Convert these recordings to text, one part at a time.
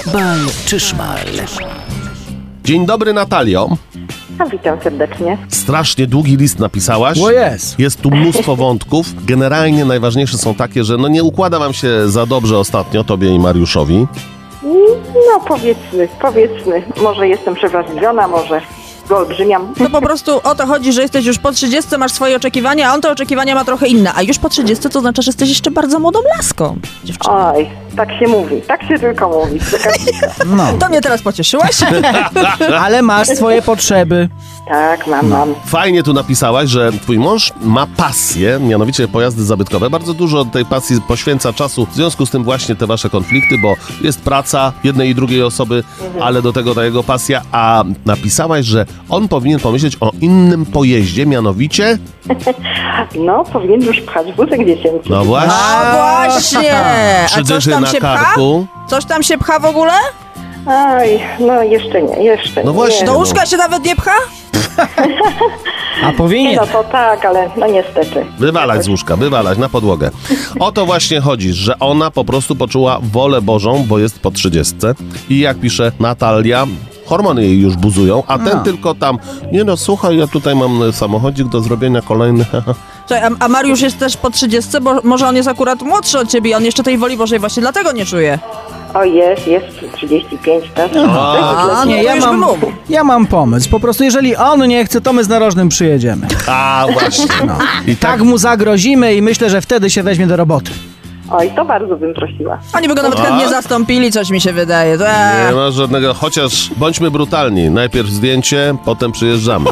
Bal czy szmal? Dzień dobry, Natalio. Witam serdecznie. Strasznie długi list napisałaś. O jest. Jest tu mnóstwo wątków. Generalnie najważniejsze są takie, że nie układa wam się za dobrze ostatnio, tobie i Mariuszowi. No powiedzmy. Może jestem przewrażliwiona, może wyolbrzymiam. To po prostu o to chodzi, że jesteś już po 30, masz swoje oczekiwania, a on te oczekiwania ma trochę inne. A już po 30 to znaczy, że jesteś jeszcze bardzo młodą laską, dziewczyno. Oj, tak się mówi. Tak się tylko mówi. No. To mnie teraz pocieszyłaś? Ale masz swoje potrzeby. Tak, mam. Fajnie tu napisałaś, że twój mąż ma pasję, mianowicie pojazdy zabytkowe. Bardzo dużo tej pasji poświęca czasu. W związku z tym właśnie te wasze konflikty, bo jest praca jednej i drugiej osoby, ale do tego ta jego pasja. A napisałaś, że on powinien pomyśleć o innym pojeździe, mianowicie... No, powinien już pchać wózek dziecięcy. No właśnie. A właśnie! A coś Przydyszy tam na się pcha? karku. Coś tam się pcha w ogóle? Oj, no jeszcze nie. No właśnie. Nie. Do łóżka się nawet nie pcha? A powinien. No to tak, ale no niestety. Wywalać z łóżka, wywalać na podłogę. O to właśnie chodzi, że ona po prostu poczuła wolę Bożą, bo jest po 30 i jak pisze Natalia, hormony jej już buzują, a ten tylko tam, słuchaj, ja tutaj mam samochodzik do zrobienia kolejny. Słuchaj, a Mariusz jest też po 30, bo może on jest akurat młodszy od ciebie i on jeszcze tej woli Bożej właśnie dlatego nie czuje. O, jest 35, tak? A, Nie, ja mam pomysł. Po prostu jeżeli on nie chce, to my z narożnym przyjedziemy. A właśnie. I Tak mu zagrozimy i myślę, że wtedy się weźmie do roboty. Oj, to bardzo bym prosiła. Oni by go nawet chętnie zastąpili, coś mi się wydaje. nie ma żadnego, chociaż bądźmy brutalni. Najpierw zdjęcie, potem przyjeżdżamy.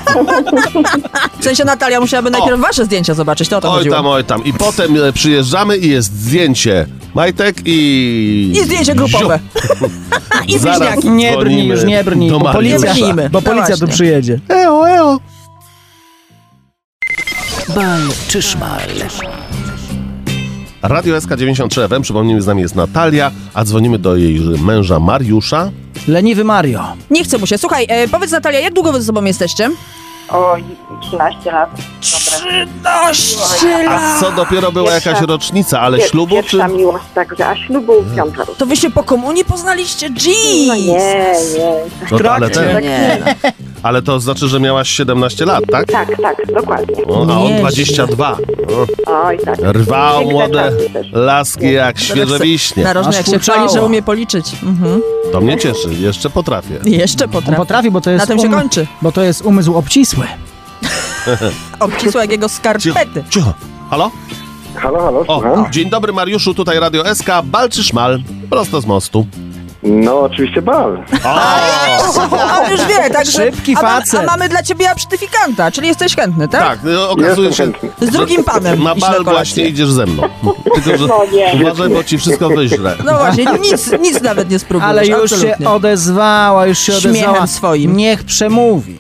W sensie Natalia musiałaby najpierw wasze zdjęcia zobaczyć, to o to chodziło. Oj tam. I potem przyjeżdżamy i jest zdjęcie majtek I zdjęcie grupowe. I Zaraz bliźniaki. Nie brnij już, nie brnij, do bo Mariusza. policja, No bo policja tu właśnie. przyjedzie. Eo. Bal czy szmal? Radio SK 93 FM, przypomnijmy, z nami jest Natalia, a dzwonimy do jej męża Mariusza. Leniwy Mario. Nie chce mu się. Słuchaj, powiedz Natalia, jak długo wy ze sobą jesteście? Oj, 13 lat. 13 A co dopiero była jakaś rocznica, ale ślubu czy... Pierwsza miłość, także, a ślubu 5 rok. To wy się po komunii poznaliście? Jeez! No nie. No, ale, Nie, no. ale to znaczy, że miałaś 17 lat, tak? Tak, dokładnie. A on Nieźle. 22. Oj, tak. Rwał Piękne młode czasy też. laski jak świeże wiśnie. Narożny Aż jak się kurczało. chwali, że umie policzyć. To mnie cieszy, jeszcze potrafię. Jeszcze On potrafi. potrafi, bo to jest Na tym się kończy. Bo to jest umysł obcisły. Obcisła jak jego skarpety. Cicho. Halo? Halo, O, słucham? dzień dobry Mariuszu, tutaj Radio SK, bal czy szmal? Prosto z mostu. No, oczywiście bal. On już wie, także... Szybki facet. A mamy dla ciebie absztyfikanta, czyli jesteś chętny, tak? Tak, okazuje Jestem się, chętny. Z drugim panem na iść na bal kolację. właśnie idziesz ze mną. Tylko, że No nie. uważaj, bo ci wszystko wyźle. No właśnie, nic nawet nie spróbujesz, Ale już absolutnie. się odezwała, Śmiechem swoim. Niech przemówi.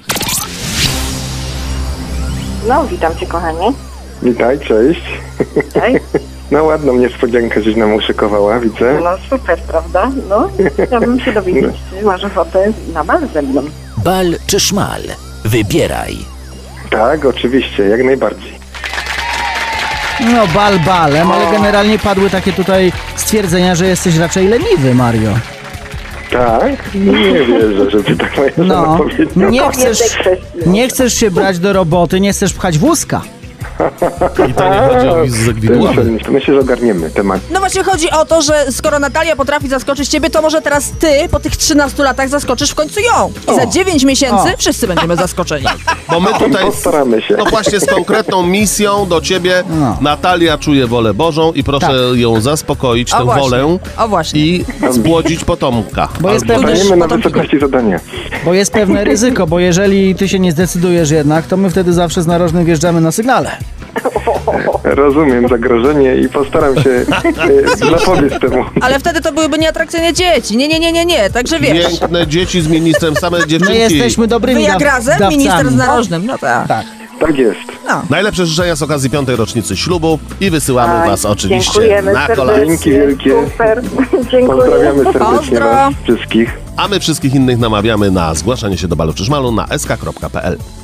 No, witam cię, kochanie. Witaj, cześć. Cześć. No, ładną niespodziankę żeś nam uszykowała, widzę. No super, prawda? No, chciałbym się dowiedzieć, czy masz ochotę na bal ze mną. Bal czy szmal? Wybieraj. Tak, oczywiście, jak najbardziej. No balem, ale generalnie padły takie tutaj stwierdzenia, że jesteś raczej leniwy, Mario. Tak? Nie wierzę, że ty tak moja żona No, powiedziała. nie chcesz się brać do roboty, nie chcesz pchać wózka. I to nie chodzi o wizek widłowy. Myślę, że ogarniemy temat. No właśnie chodzi o to, że skoro Natalia potrafi zaskoczyć ciebie, to może teraz ty po tych 13 latach zaskoczysz w końcu ją. I za 9 miesięcy wszyscy będziemy zaskoczeni. Bo my tutaj, Postaramy się. no właśnie z konkretną misją do ciebie, No. Natalia czuje wolę Bożą i proszę ją zaspokoić, tę właśnie. wolę O właśnie. i spłodzić potomka. Bo jest Albo- pewne- Staniemy na potem wysokości zadania. Bo jest pewne ryzyko, bo jeżeli ty się nie zdecydujesz jednak, to my wtedy zawsze z narożnym wjeżdżamy na sygnale. Rozumiem zagrożenie i postaram się zapobiec temu. Ale wtedy to byłyby nieatrakcyjne dzieci. Nie. Także wiesz. Piękne dzieci z ministrem, same My dziewczynki. jesteśmy dobrymi Wy jak razem, dawcami. minister z narożnym. No tak. Tak. Tak jest. Najlepsze życzenia z okazji 5. rocznicy ślubu i wysyłamy was oczywiście Dziękujemy na kolację. serdecznie. Dzięki wielkie. Super. Dziękuję. Pozdrawiamy serdecznie Pozdro. was wszystkich. A my wszystkich innych namawiamy na zgłaszanie się do balu czy szmalu na sk.pl.